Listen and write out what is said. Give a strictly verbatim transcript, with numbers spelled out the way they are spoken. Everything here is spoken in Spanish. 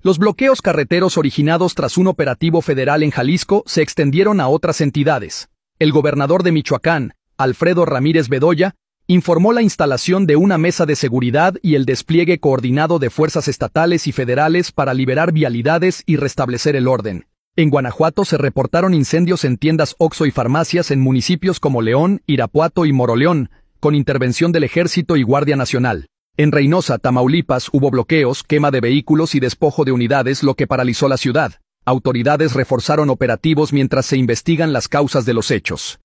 Los bloqueos carreteros originados tras un operativo federal en Jalisco se extendieron a otras entidades. El gobernador de Michoacán, Alfredo Ramírez Bedoya, informó la instalación de una mesa de seguridad y el despliegue coordinado de fuerzas estatales y federales para liberar vialidades y restablecer el orden. En Guanajuato se reportaron incendios en tiendas Oxxo y farmacias en municipios como León, Irapuato y Moroleón, con intervención del Ejército y Guardia Nacional. En Reynosa, Tamaulipas, hubo bloqueos, quema de vehículos y despojo de unidades, lo que paralizó la ciudad. Autoridades reforzaron operativos mientras se investigan las causas de los hechos.